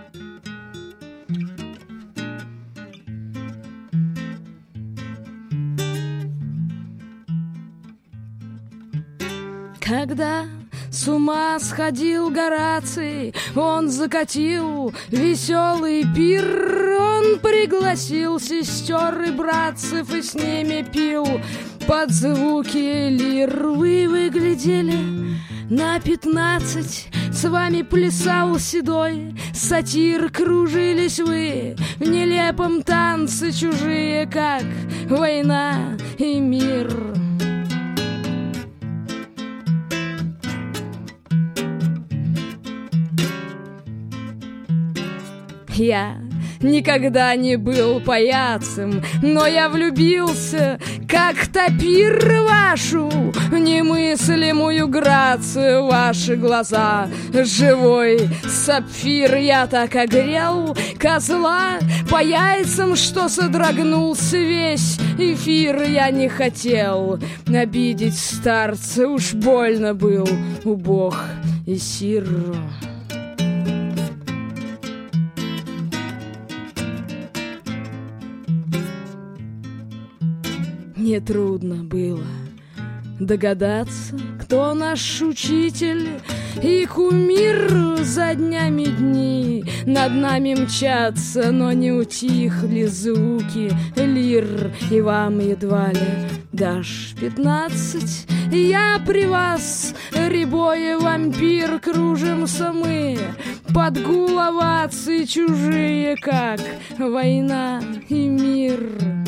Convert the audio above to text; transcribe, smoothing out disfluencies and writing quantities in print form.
Когда с ума сходил Гораций, он закатил веселый пир. Он пригласил сестер и братцев и с ними пил под звуки лир. Вы выглядели на 15, с вами плясал седой сатир. Кружились вы в нелепом танце, чужие, как война и мир. Я никогда не был паяцем, но я влюбился, как тапир, вашу немыслимую грацию. Ваши глаза — живой сапфир. Я так огрел козла по яйцам, что содрогнулся весь эфир. Я не хотел обидеть старца, уж больно был убог и сир. Нетрудно было догадаться, кто наш учитель и кумир. За днями дни над нами мчатся, но не утихли звуки лир. И вам едва ли дашь 15, я при вас, рябой вампир. Кружимся мы под гул оваций, чужие, как война и мир.